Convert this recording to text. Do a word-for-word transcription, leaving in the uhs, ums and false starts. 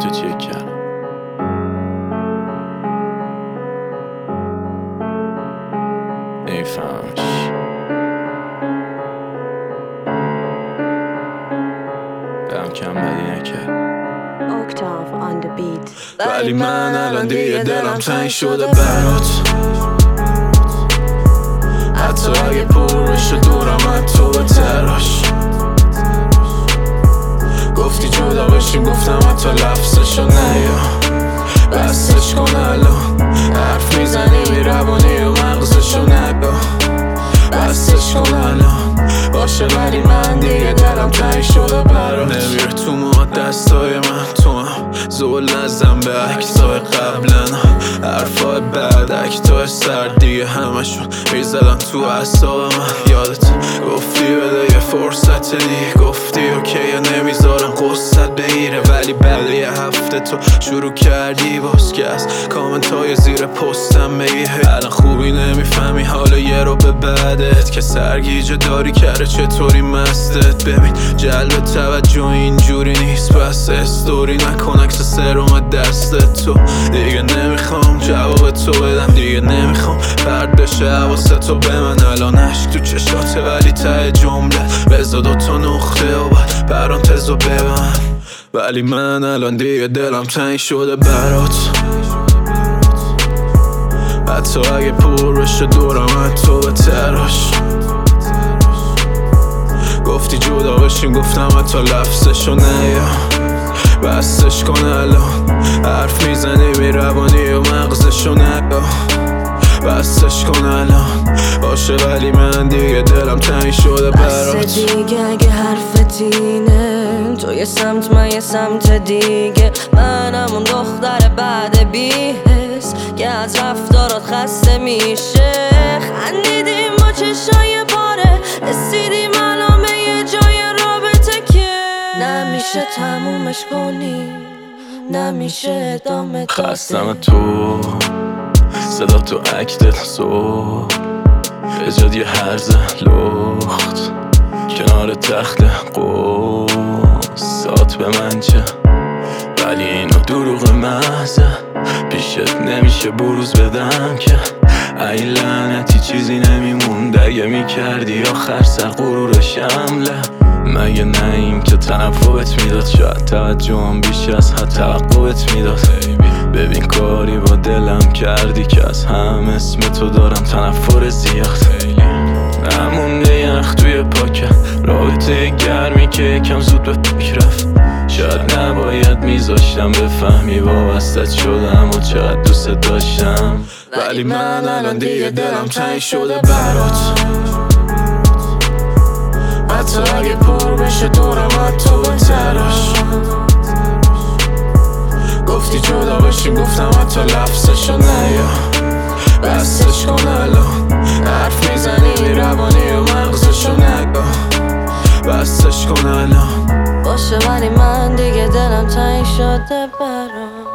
تو چک کردم. نمیفهمش برم کم بدی نکرد Octave on the beat. ولی من الان دیگه دلم تنگ شده برات، حتی اگه پر بشه دورم از تو به تراش. گفتی جدا بشیم گفتم حتی لفظشو نیا، بستش کن الان حرف میزنی میروانی و مغزشو نگا، بستش کن الان باشه ولی من دیگه دلم تنگ شده برات. نمیره تو ما دستای من، تو هم زول نزن به عکسای قبلن، حرفای بعد اکتای سر دیگه همشون میزدن تو اعصاب من. یادت گفتی بده یه فرصت دیگه، گفتی اوکیه نمیذارم قصت بگیره، ولی بعد یه هفته تو شروع کردی باز که از کامنت های زیر پستم بگی الان خوبی نمیفهمی حالا یه رو به بعدت که سرگیجه داری کرده چطوری مستت. ببین جلب توجه اینجوری نیست، پس استوری نکن عکس سرم دستت. تو دیگه نمیخوام جواب تو بدم، دیگه نمیخوام پرد بشه حواست تو به من. الان عشق تو چشاته ولی ته جمله بزا دوتا نقطه و بعد پرانتزو ببند. ولی من الان دیگه دلم تنگ شده برات، حتی اگه پر بشه دورم از تو به تراش. گفتی جدا بشیم گفتم حتی لفظشو نیا، بستش کن الان حرف میزنی میروانی و مغزشو نگا، بستش کن الان باشه ولی من دیگه دلم تنگ شده برات. بس دیگه اگه حرفت اینه، تو یه سمت من یه سمت دیگه، من همون دختر بعد بی‌حس که از رفتارات خسته میشه. خندیدیم با چشای پاره، رسیدیم الان به یه جای رابطه که نمیشه تمومش کنیم، نمیشه ادامه داده. خستم تو صدا تو اکتت سو بجاد یه هرزه لخت کنار تخت قصات به من چه، ولی اینو دروغ محضه پیشت نمیشه بروز بدم که ای لعنتی چیزی نمیموند اگه میکردی آخر سر غرور شمله. مگه نهیم که تنفرت میداد، شاید توجهم بیش از حد توقعت میداد. ببین کاری با دلم کردی که از هم اسم تو دارم تنفر زیاد. نمونده یخ توی پاکم، رابطه گرمی که یکم زود به فکر رفت. شاید نباید میذاشتم بفهمی وابستت شدم و چقدر دوست داشتم. ولی من الان دیگه دلم تنگ شده برات، حتی اگه پر بشه دورم از تو به تراش. گفتی جدا بشیم گفتم حتی لفظشو نیا، بستش کن الان حرف میزنی میروانی و مغزشو نگا، بستش کن الان باشه ولی من دیگه دلم تنگ شده برات.